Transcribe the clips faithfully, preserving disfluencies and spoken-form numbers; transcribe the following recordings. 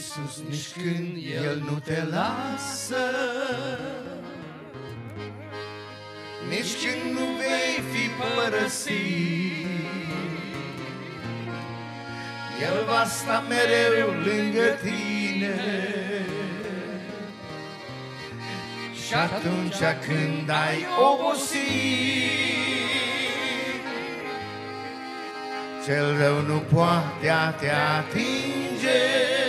Iisus, nici când El nu te lasă, nici când nu vei fi părăsit, El va sta mereu lângă tine. Și atunci când ai obosit, cel rău nu poate a te atinge,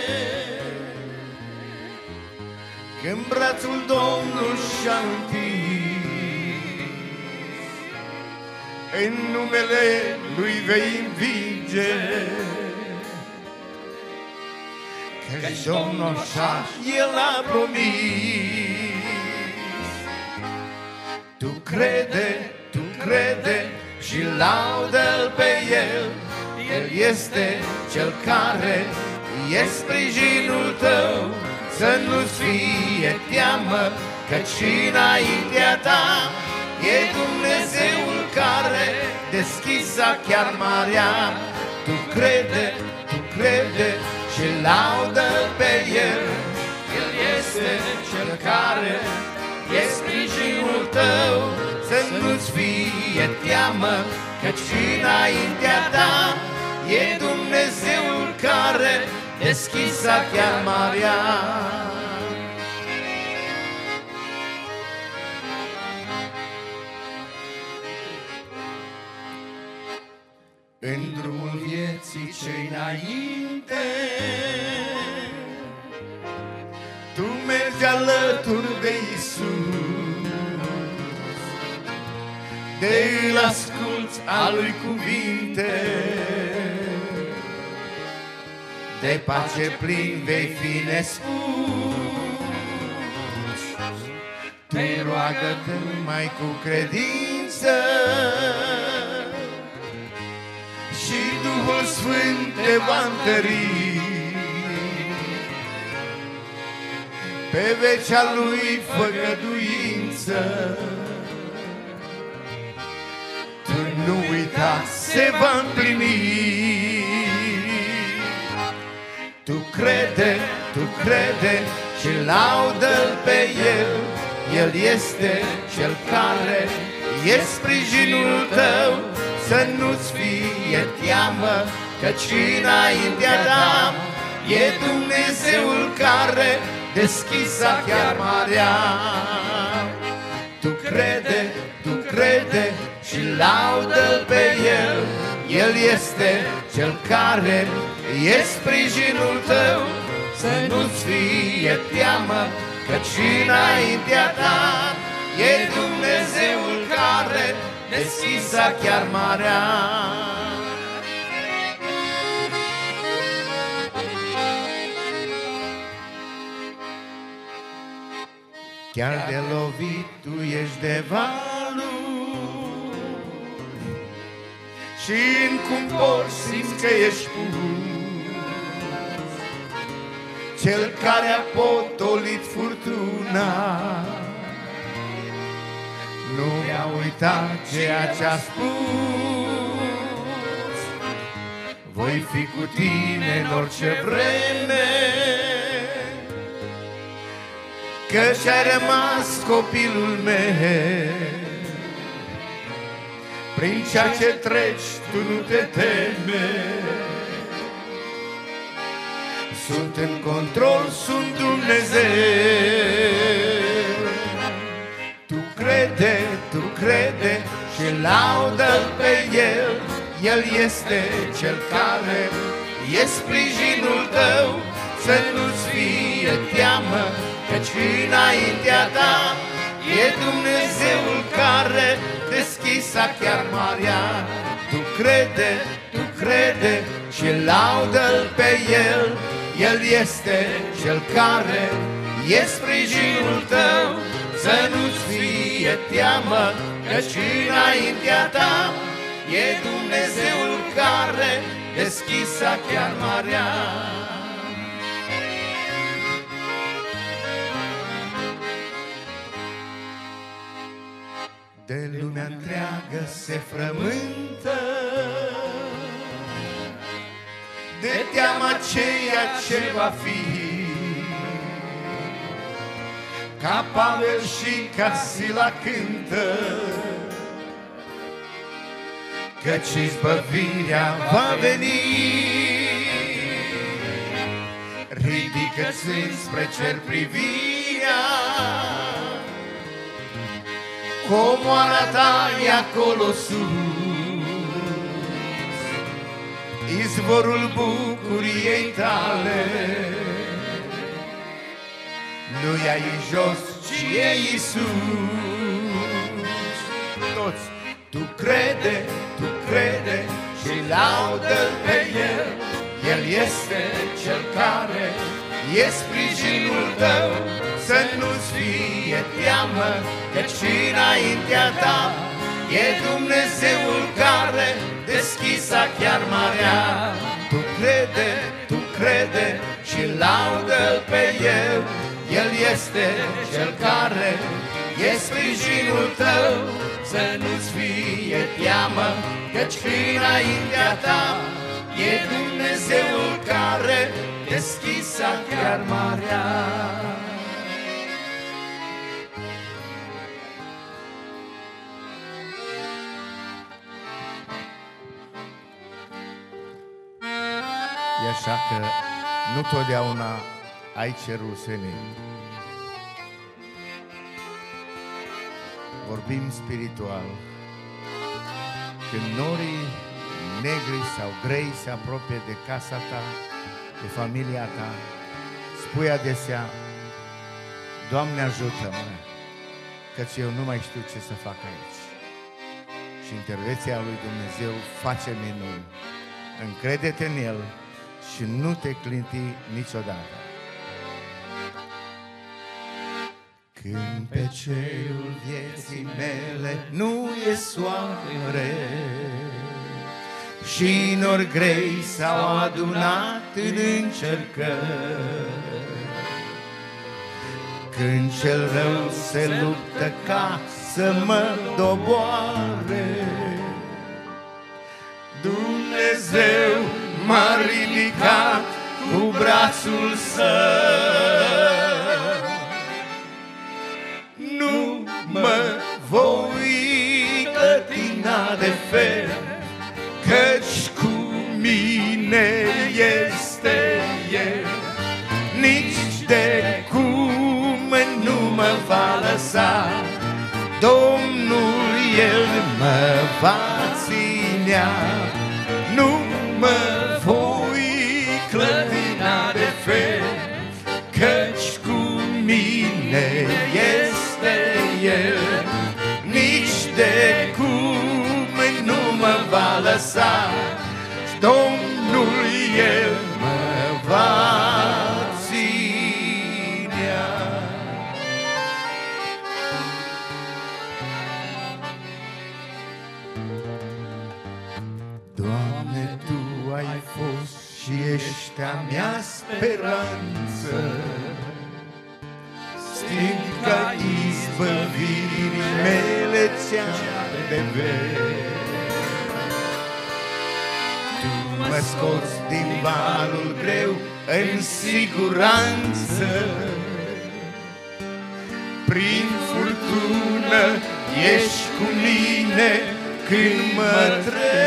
când brațul Domnului și-a întins, în numele Lui vei învinge. Căci Domnul așa El a promis. Tu crede, tu crede și laudă-L pe El. El este Cel care e sprijinul tău. Să nu-ți fie teamă, căci înaintea ta e Dumnezeul care deschisa chiar marea. Tu crede, tu crede și laudă-L pe El. El este Cel care e sprijinul tău. Să nu-ți fie teamă, căci înaintea ta e Dumnezeul care deschisa chiar marea. În drumul vieții ce-i înainte, tu mergi alături de Iisus, de îl asculți a Lui cuvinte, de pace plin vei fi nespus. Te roagă-te mai cu credință și Duhul Sfânt te va întări. Pe vecea Lui făgăduință, tu nu uita, se va împlini. Tu crede, tu crede și laudă-L pe El. El este Cel care e sprijinul tău. Să nu-ți fie teamă, căci înaintea ta e Dumnezeul care deschisa chiar marea. Tu crede, tu crede și laudă-L pe El. El este Cel care e sprijinul tău. Să nu-ți fie teamă, căci înaintea ta e Dumnezeul care deschisa chiar marea. Chiar de lovit tu ești de valuri și în cumpor simți că ești pus. Cel care a potolit furtuna nu mi-a uitat ceea ce-a spus. Voi fi cu tine în orice vreme, căci ai rămas copilul meu. Prin ceea ce treci tu nu te teme. Sunt în control, sunt Dumnezeu. Tu crede, tu crede și laudă-L pe El. El este Cel care e sprijinul tău. Să nu-ți fie teamă, căci înaintea ta e Dumnezeul care deschisa chiar marea. Tu crede, tu crede și laudă-L pe El. El este Cel care e sprijinul tău. Să nu-ți fie teamă, căci înaintea ta e Dumnezeul care deschisa chiar marea. De lumea întreagă se frământă, de teama ceea ce va fi. ca Pavel și ca Sila cântă, căci izbăvirea va veni. Ridică-ți înspre cer privirea, comoara ta e acolo sus, izvorul bucuriei tale. Nu e aici jos, ci e Iisus. Toți, tu crede, tu crede și laudă-L pe El. El este Cel care e sprijinul tău. Să nu-ți fie teamă, căci înaintea ta e Dumnezeul care deschisa chiar marea. Tu crede, tu crede și laudă-L pe El. El este Cel care e sprijinul tău. Să nu-ți fie teamă, căci înaintea ta e Dumnezeul care deschisa chiar marea. E așa că nu totdeauna ai cerul senin. Vorbim spiritual. Când norii negri sau grei se apropie de casa ta, de familia ta, spui adesea: Doamne, ajută-mă, căci eu nu mai știu ce să fac aici. Și intervenția lui Dumnezeu face minuni. Încrede-te în El și nu te clinti niciodată. Când pe cerul vieții mele nu e soare și nori grei s-au adunat în încercări, când cel rău se luptă ca să mă doboare, Dumnezeu m-a ridicat cu brațul Său. Nu mă voi clătina de fel, căci cu mine este El. Nici de cum nu mă va lăsa, Domnul El mă va ținea. Nu mă voi clătina de fel, căci cu mine este El. Nici de cum nu mă va lăsa, Domnul El mă va ținea. Doamne, Tu ai fost și ești a mea speranță, stânca izbăvirii mele cea de veri. Tu mă scoți din valul greu în siguranță, prin furtună ești cu mine când mă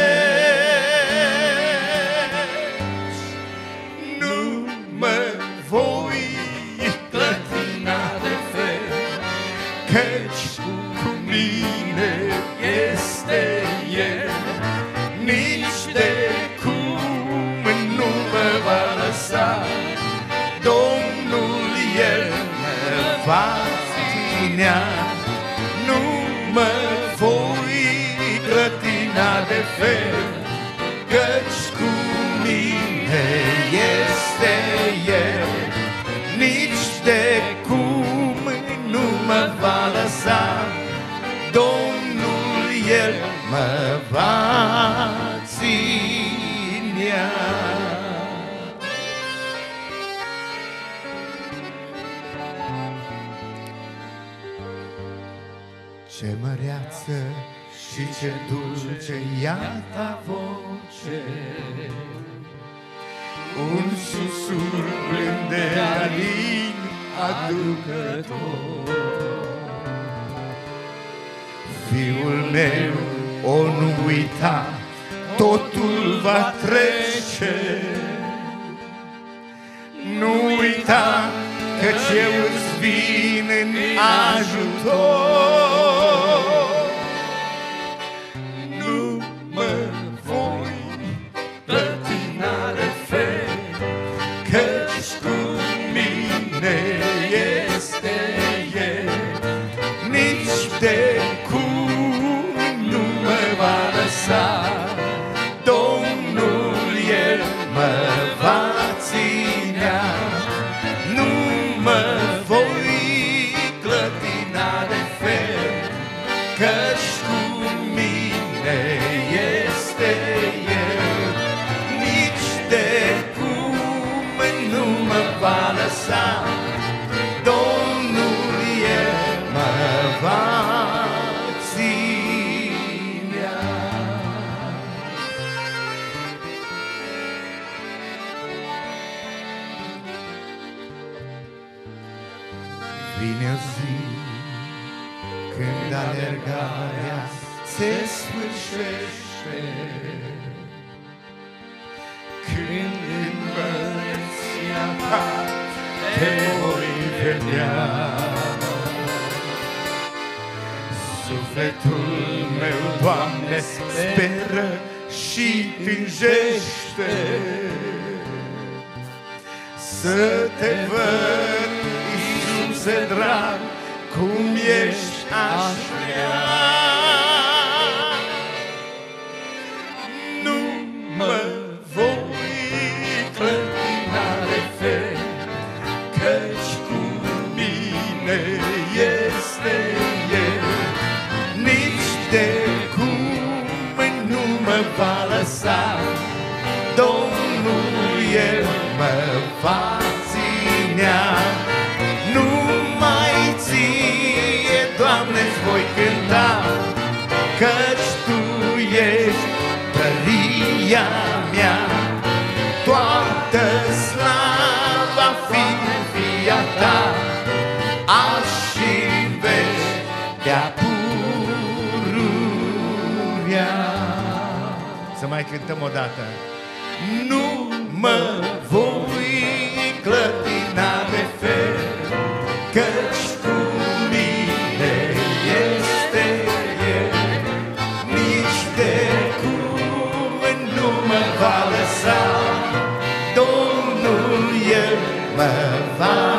treci. Nu mă voi clătina de fel, căci cu mine este El. Nici de cum nu mă va lăsa, Domnul El mă va ținea. Nu mă voi clătina de fel, căci cu mine este El. Nici de cum nu mă va lăsa, Domnul El mă va ținea. Ce măreață și ce dulce ia ta voce, un susur plin de alin aducător. Fiul meu, o nu uita, totul va trece. Nu uita căci eu îți vin în ajutor. Nu mă voi clătina de fel, căci cu mine este El. Nici de cum nu mă va lăsa, Domnul El mă va ținea. Nu mă voi clătina de fel, căci cu mine este El. Nici de cum nu mă va lăsa, Domnul El mă va ținea. Vine o zi când alergarea se sfârșește, când în măreția ta te voi vedea. Sufletul meu, Doamne, speră și tânjește să te văd, Iisuse drag, cum ești aș vrea. Nu mă voi clătina de fel, căci cu mine este El. Nici de cum nu mă va lăsa, Domnul El mă va ținea. Numai ție, Doamne-ți voi cânta, căci Tu ești tăria mea. Toată slava fi fia Ta, azi și-n veci de-a pururea. Să mai cântăm o dată. Nu mă voi clătina de fel, căci cu mine este El. Nici de cum nu mă va lăsa, Domnul El mă va